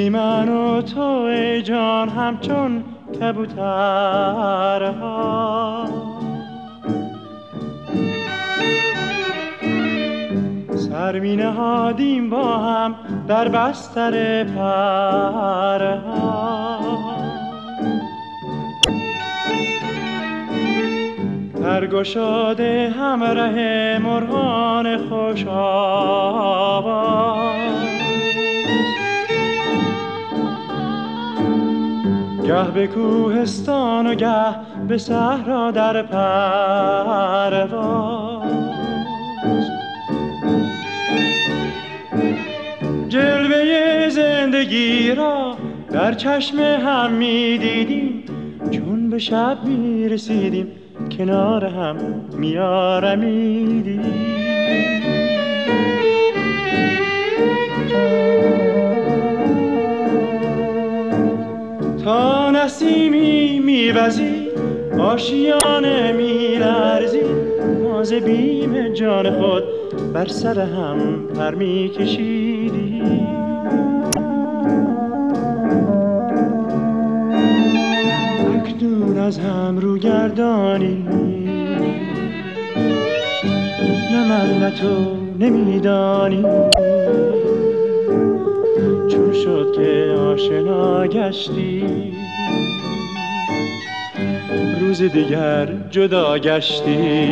روزی من و تو ای جان همچون کبوترها سر می نهادیم با هم در بستر پرها در گشاده همراه مرغان خوش آواز گه به کوهستان و گه به صحرا در پرواز جلوه زندگی را در چشم هم می دیدیم چون به شب می رسیدیم کنار هم می آرمیدیم تا نسیمی می وزید آشیانه می لرزید ما ز بیم جان خود بر سر هم پر می کشیدیم اکنون از هم رو گردانی نه من نه تو نمیدانی چون شد که آشنا گشتی روز دیگر جدا گشتی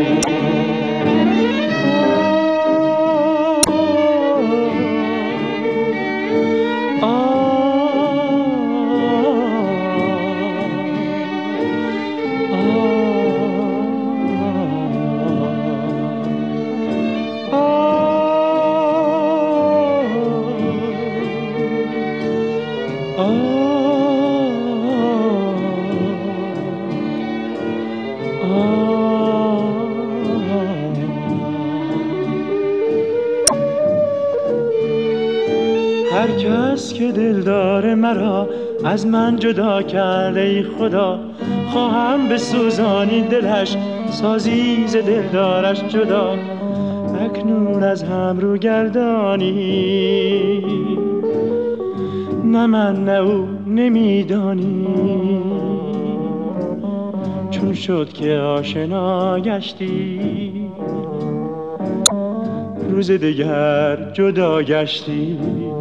هر کس که دلدار مرا از من جدا کرده ای خدا خواهم به سوزانی دلش سازی ز دلدارش جدا اکنون از هم رو گردانی نه من نه او نمیدانی چون شد که آشنا گشتی روز دیگر جدا گشتی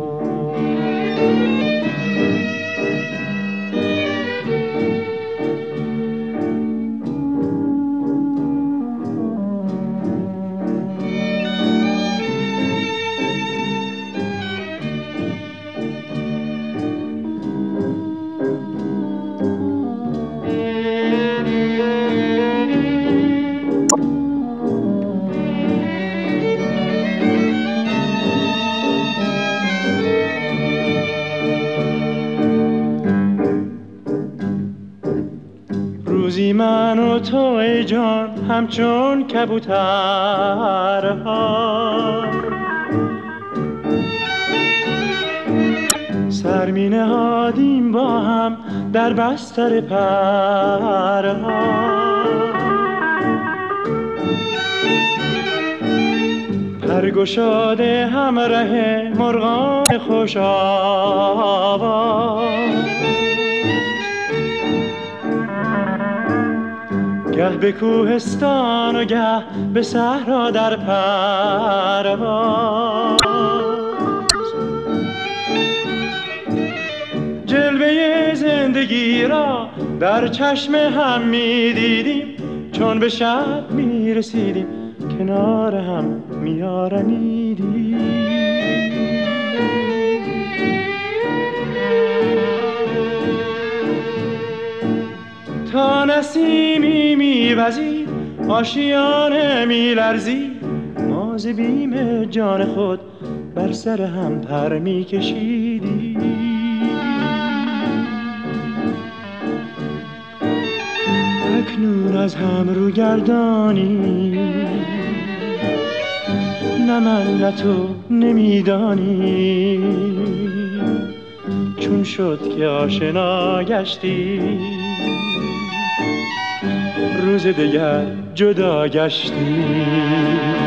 روزی من و تو ای جان همچون کبوترها سر می نهادیم با هم در بستر پرها پرگشاده همراه مرغان خوش آواز گه به کوهستان و گه به صحرا در پرواز جلوه زندگی را در چشم هم می دیدیم چون به شب می رسیدیم کنار هم می آرمیدیم تا نسیمی می وزید آشیانه می لرزید ما ز بیم جان خود بر سر هم پر می کشیدیم اکنون از هم رو گردانی نه من نه تو نمیدانی چون شد که آشنا گشتی روز دیگر جدا گشتی